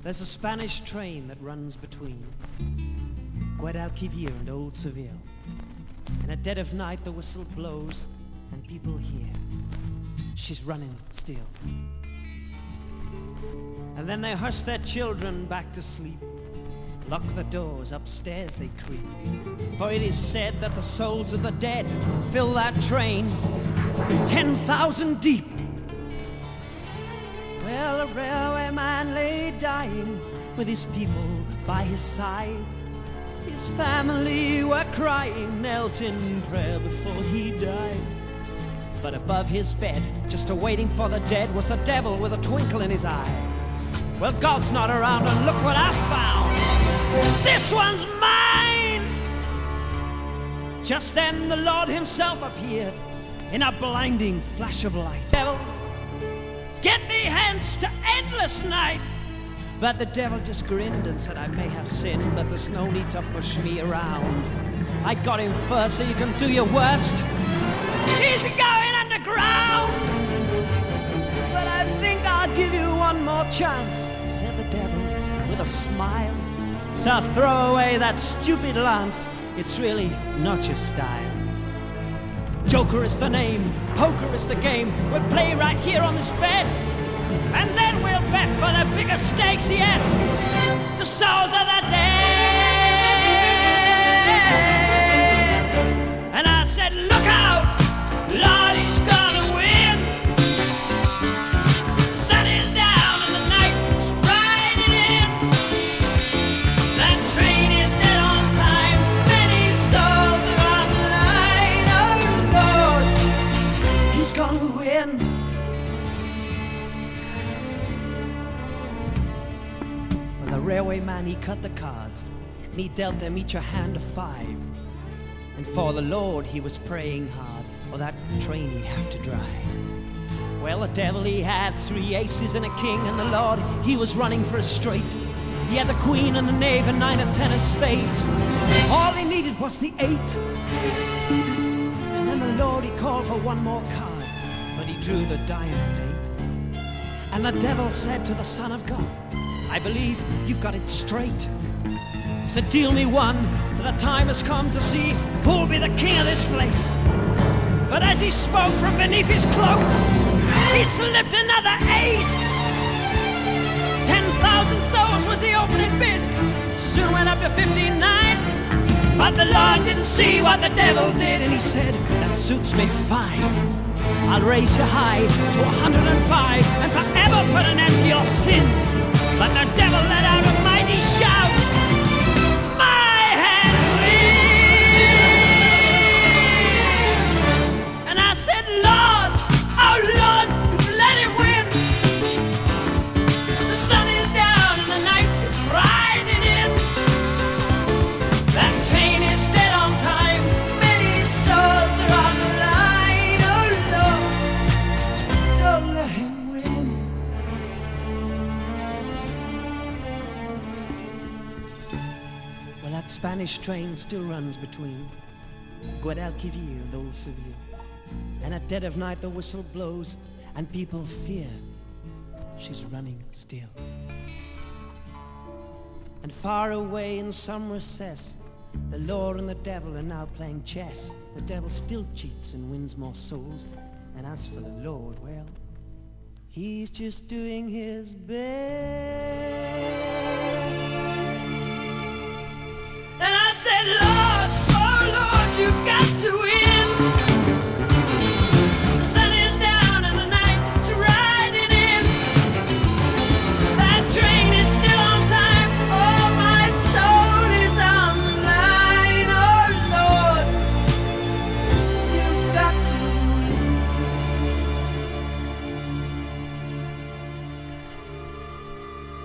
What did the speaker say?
There's a Spanish train that runs between Guadalquivir and Old Seville. And at dead of night the whistle blows and people hear she's running still. And then they hush their children back to sleep, lock the doors, upstairs they creep. For it is said that the souls of the dead fill that train 10,000 deep. Well, a railway man lay dying with his people by his side. His family were crying, knelt in prayer before he died. But above his bed, just awaiting for the dead, was the devil with a twinkle in his eye. Well, God's not around, and look what I found. This one's mine! Just then the Lord himself appeared in a blinding flash of light. Devil, get me hence to endless night! But the devil just grinned and said, I may have sinned, but there's no need to push me around. I got him first, so you can do your worst. He's going underground! But I think I'll give you one more chance, said the devil with a smile. So throw away that stupid lance, it's really not your style. Joker is the name, poker is the game, we'll play right here on this bed. And then we'll bet for the biggest stakes yet, the souls of the dead. And I said, look out, Lord, he's gonna win. The sun is down and the night's riding in. That train is dead on time, many souls are on the line. Oh Lord, he's gonna win. The railway man, he cut the cards, and he dealt them each a hand of 5. And for the Lord he was praying hard, or that train he'd have to drive. Well, the devil, he had 3 aces and a king, and the Lord, he was running for a straight. He had the queen and the knave and 9 or 10 of spades. All he needed was the 8. And then the Lord, he called for one more card, but he drew the diamond 8. And the devil said to the Son of God, I believe you've got it straight. So deal me one, for the time has come to see who'll be the king of this place. But as he spoke from beneath his cloak, he slipped another ace. 10,000 souls was the opening bid, soon went up to 59. But the Lord didn't see what the devil did, and he said, that suits me fine. I'll raise you high to 105 and forever put an end to your sins. But the devil let out a mighty shout, my hand wins! And I said, Lord, oh Lord, you've let him win. The sun is down and the night is riding in. That train is dead on time, many souls are on the line. Oh Lord, don't let him win. Well, that Spanish train still runs between Guadalquivir and Old Seville. And at dead of night the whistle blows and people fear she's running still. And far away in some recess, the Lord and the devil are now playing chess. The devil still cheats and wins more souls. And as for the Lord, well, he's just doing his best. And I said, Lord, oh Lord, you've got to win.